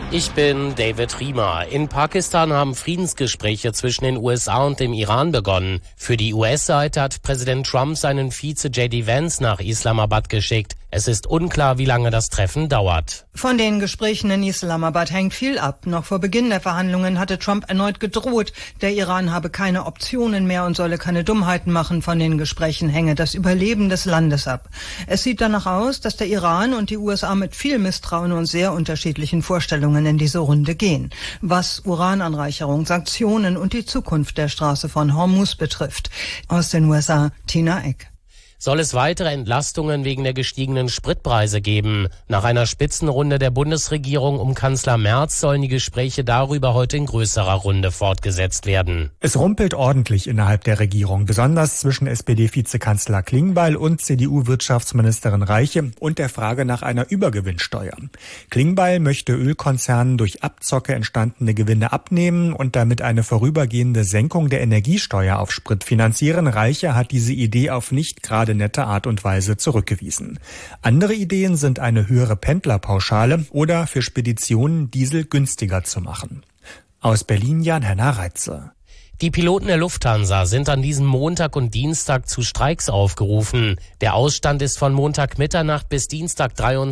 Ich bin David Riemer. In Pakistan haben Friedensgespräche zwischen den USA und dem Iran begonnen. Für die US-Seite hat Präsident Trump seinen Vize J.D. Vance nach Islamabad geschickt. Es ist unklar, wie lange das Treffen dauert. Von den Gesprächen in Islamabad hängt viel ab. Noch vor Beginn der Verhandlungen hatte Trump erneut gedroht, der Iran habe keine Optionen mehr und solle keine Dummheiten machen. Von den Gesprächen hänge das Überleben des Landes ab. Es sieht danach aus, dass der Iran und die USA mit viel Misstrauen und sehr unterschiedlichen Vorstellungen in diese Runde gehen, was Urananreicherung, Sanktionen und die Zukunft der Straße von Hormuz betrifft. Aus den USA, Tina Eck. Soll es weitere Entlastungen wegen der gestiegenen Spritpreise geben? Nach einer Spitzenrunde der Bundesregierung um Kanzler Merz sollen die Gespräche darüber heute in größerer Runde fortgesetzt werden. Es rumpelt ordentlich innerhalb der Regierung, besonders zwischen SPD-Vizekanzler Klingbeil und CDU-Wirtschaftsministerin Reiche und der Frage nach einer Übergewinnsteuer. Klingbeil möchte Ölkonzernen durch Abzocke entstandene Gewinne abnehmen und damit eine vorübergehende Senkung der Energiesteuer auf Sprit finanzieren. Reiche hat diese Idee auf nicht gerade nette Art und Weise zurückgewiesen. Andere Ideen sind eine höhere Pendlerpauschale oder für Speditionen Diesel günstiger zu machen. Aus Berlin Jan-Henner Reitze. Die Piloten der Lufthansa sind an diesem Montag und Dienstag zu Streiks aufgerufen. Der Ausstand ist von Montag Mitternacht bis Dienstag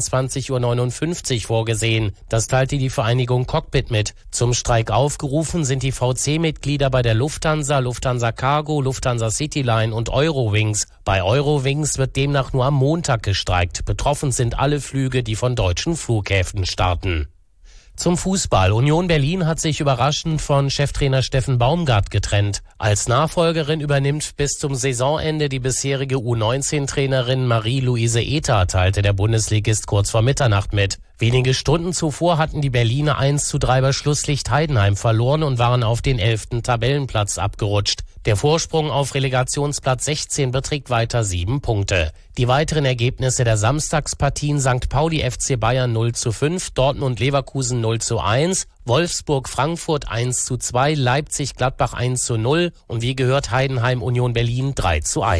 23:59 Uhr vorgesehen. Das teilte die Vereinigung Cockpit mit. Zum Streik aufgerufen sind die VC-Mitglieder bei der Lufthansa, Lufthansa Cargo, Lufthansa Cityline und Eurowings. Bei Eurowings wird demnach nur am Montag gestreikt. Betroffen sind alle Flüge, die von deutschen Flughäfen starten. Zum Fußball. Union Berlin hat sich überraschend von Cheftrainer Steffen Baumgart getrennt. Als Nachfolgerin übernimmt bis zum Saisonende die bisherige U19-Trainerin Marie-Louise Ether, teilte der Bundesligist kurz vor Mitternacht mit. Wenige Stunden zuvor hatten die Berliner 1:3 bei Schlusslicht Heidenheim verloren und waren auf den 11. Tabellenplatz abgerutscht. Der Vorsprung auf Relegationsplatz 16 beträgt weiter 7 Punkte. Die weiteren Ergebnisse der Samstagspartien: St. Pauli FC Bayern 0:5, Dortmund Leverkusen 0:1, Wolfsburg Frankfurt 1:2, Leipzig Gladbach 1:0 und wie gehört Heidenheim Union Berlin 3:1.